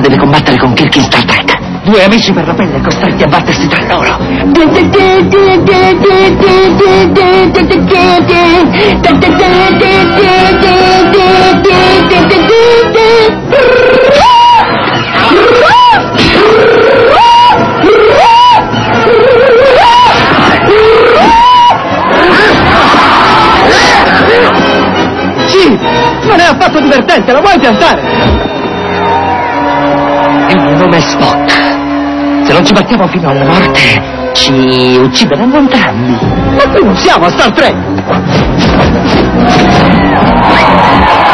deve combattere con Kirk in Star Trek. Due amici per la pelle costretti a battersi tra loro. Sì, non è affatto divertente, la vuoi piantare? Il mio nome è Spock. Se non ci battiamo fino alla morte, ci uccideranno entrambi. Ma qui non siamo a Star Trek!